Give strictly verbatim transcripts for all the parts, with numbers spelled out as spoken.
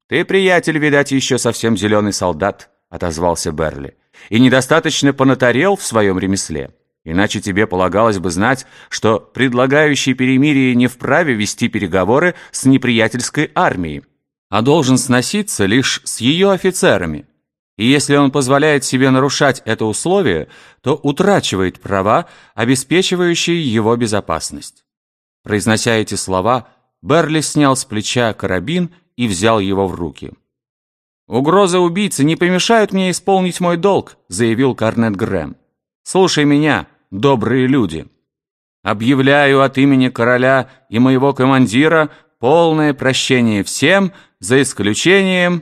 «Ты, приятель, видать, еще совсем зеленый солдат», — отозвался Берли, «и недостаточно понатарел в своем ремесле. Иначе тебе полагалось бы знать, что предлагающий перемирие не вправе вести переговоры с неприятельской армией, а должен сноситься лишь с ее офицерами. И если он позволяет себе нарушать это условие, то утрачивает права, обеспечивающие его безопасность». Произнося эти слова, Берли снял с плеча карабин и взял его в руки. «Угрозы убийцы не помешают мне исполнить мой долг», — заявил корнет Грэм. «Слушай меня, добрые люди. Объявляю от имени короля и моего командира полное прощение всем, за исключением...»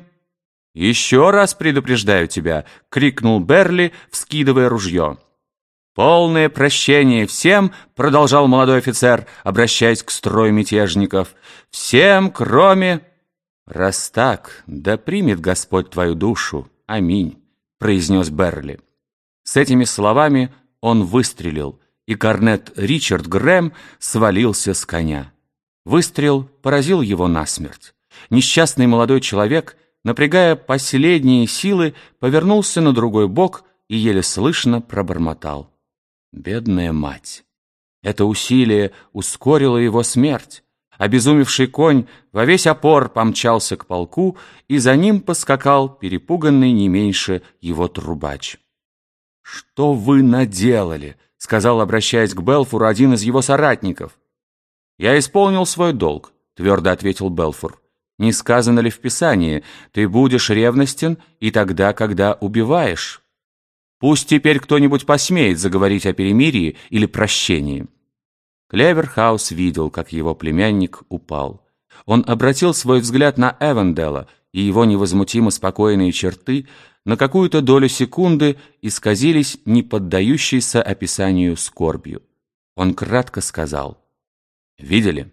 «Еще раз предупреждаю тебя», — крикнул Берли, вскидывая ружье. «Полное прощение всем», — продолжал молодой офицер, обращаясь к строю мятежников, «всем, кроме...» «Раз так, да примет Господь твою душу. Аминь», — произнес Берли. С этими словами он выстрелил, и корнет Ричард Грэм свалился с коня. Выстрел поразил его насмерть. Несчастный молодой человек, напрягая последние силы, повернулся на другой бок и еле слышно пробормотал: «Бедная мать!» Это усилие ускорило его смерть. Обезумевший конь во весь опор помчался к полку, и за ним поскакал перепуганный не меньше его трубач. «Что вы наделали?» — сказал, обращаясь к Белфуру, один из его соратников. «Я исполнил свой долг», — твердо ответил Белфур. «Не сказано ли в Писании: ты будешь ревностен и тогда, когда убиваешь? Пусть теперь кто-нибудь посмеет заговорить о перемирии или прощении». Клеверхаус видел, как его племянник упал. Он обратил свой взгляд на Эванделла, и его невозмутимо спокойные черты на какую-то долю секунды исказились неподдающейся описанию скорбью. Он кратко сказал: «Видели?»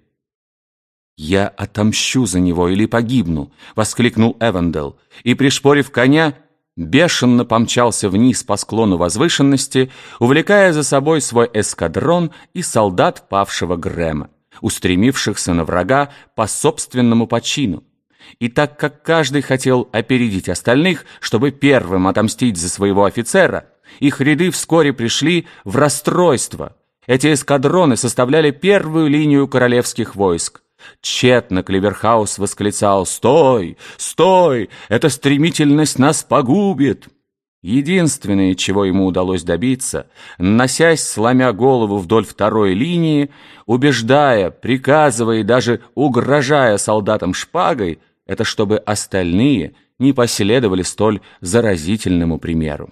«Я отомщу за него или погибну!» — воскликнул Эванделл, и, пришпорив коня, бешено помчался вниз по склону возвышенности, увлекая за собой свой эскадрон и солдат павшего Грэма, устремившихся на врага по собственному почину. И так как каждый хотел опередить остальных, чтобы первым отомстить за своего офицера, их ряды вскоре пришли в расстройство. Эти эскадроны составляли первую линию королевских войск. Тщетно Клеверхаус восклицал: «Стой! Стой! Эта стремительность нас погубит!» Единственное, чего ему удалось добиться, носясь, сломя голову вдоль второй линии, убеждая, приказывая и даже угрожая солдатам шпагой, это чтобы остальные не последовали столь заразительному примеру.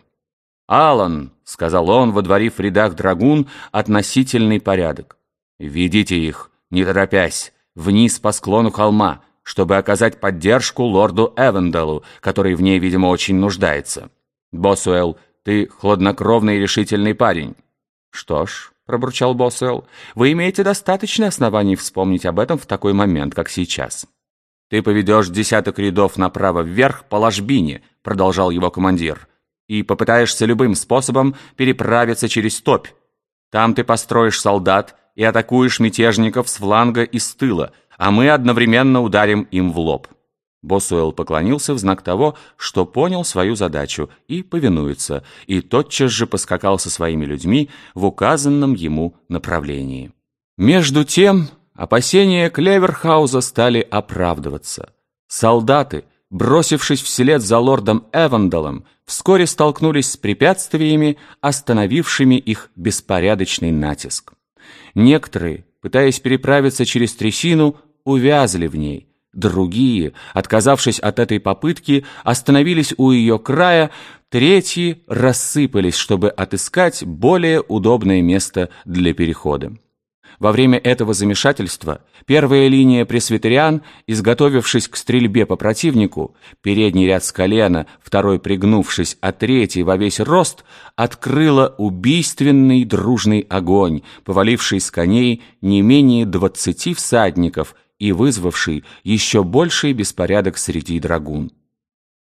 «Алан», — сказал он, водворив в рядах драгун относительный порядок, — «ведите их, не торопясь, вниз по склону холма, чтобы оказать поддержку лорду Эванделлу, который в ней, видимо, очень нуждается. Босуэлл, ты хладнокровный и решительный парень». «Что ж», — пробурчал Босуэлл, — «вы имеете достаточно оснований вспомнить об этом в такой момент, как сейчас». «Ты поведешь десяток рядов направо вверх по ложбине», — продолжал его командир, «и попытаешься любым способом переправиться через топь. Там ты построишь солдат и атакуешь мятежников с фланга и с тыла, а мы одновременно ударим им в лоб». Босуэлл поклонился в знак того, что понял свою задачу и повинуется, и тотчас же поскакал со своими людьми в указанном ему направлении. Между тем опасения Клеверхауза стали оправдываться. Солдаты, бросившись вслед за лордом Эванделлом, вскоре столкнулись с препятствиями, остановившими их беспорядочный натиск. Некоторые, пытаясь переправиться через трясину, увязли в ней. Другие, отказавшись от этой попытки, остановились у ее края, третьи рассыпались, чтобы отыскать более удобное место для перехода. Во время этого замешательства первая линия пресвитериан, изготовившись к стрельбе по противнику, передний ряд с колена, второй пригнувшись, а третий во весь рост, открыла убийственный дружный огонь, поваливший с коней не менее двадцати всадников и вызвавший еще больший беспорядок среди драгун.